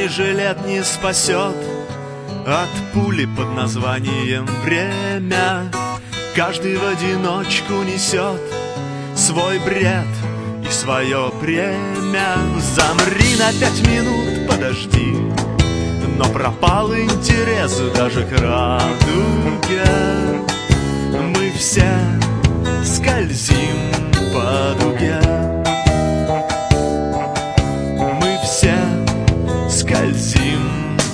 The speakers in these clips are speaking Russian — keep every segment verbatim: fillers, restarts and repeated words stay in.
бронежилет не спасет от пули под названием время. Каждый в одиночку несет свой бред и свое бремя. Замри на пять минут, подожди, но пропал интерес даже к радуге. Мы все скользим по дуге. Мы все скользим.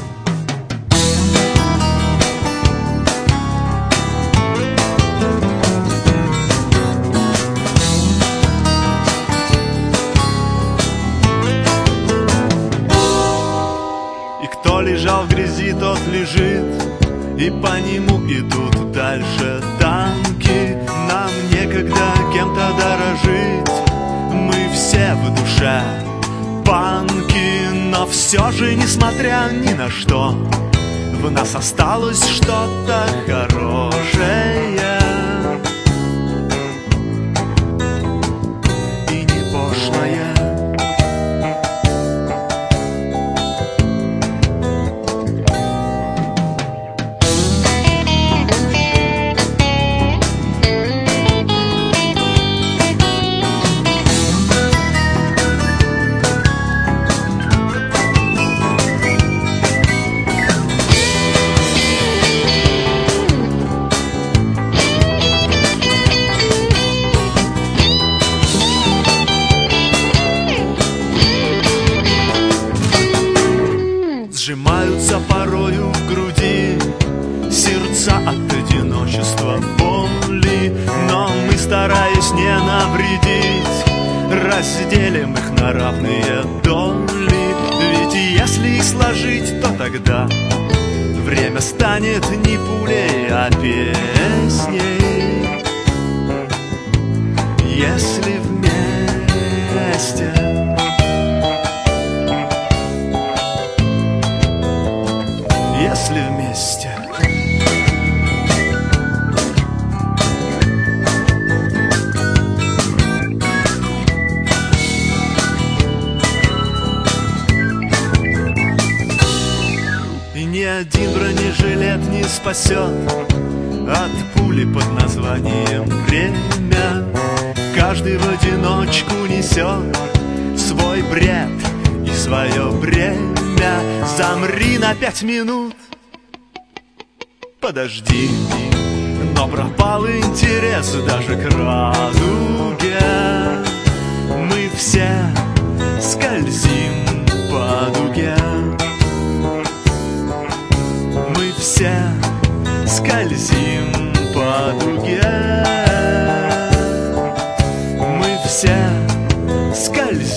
И кто лежал в грязи, тот лежит, и по нему идут дальше танки. Нам некогда кем-то дорожить, мы все в душе панки. Но все же, несмотря ни на что, в нас осталось что-то хорошее и не пошлое. Сжимаются порою в груди сердца от одиночества, боли. Но мы, стараясь не навредить, разделим их на равные доли. Ведь если их сложить, то тогда время станет не пулей, а песней. Если вместе Если вместе. И ни один бронежилет не спасет от пули под названием время. Каждый в одиночку несет свой бред и свое бремя. Замри на пять минут, подожди, но пропал интерес даже к радуге. Мы все скользим по дуге. Мы все скользим по дуге. Мы все скользим.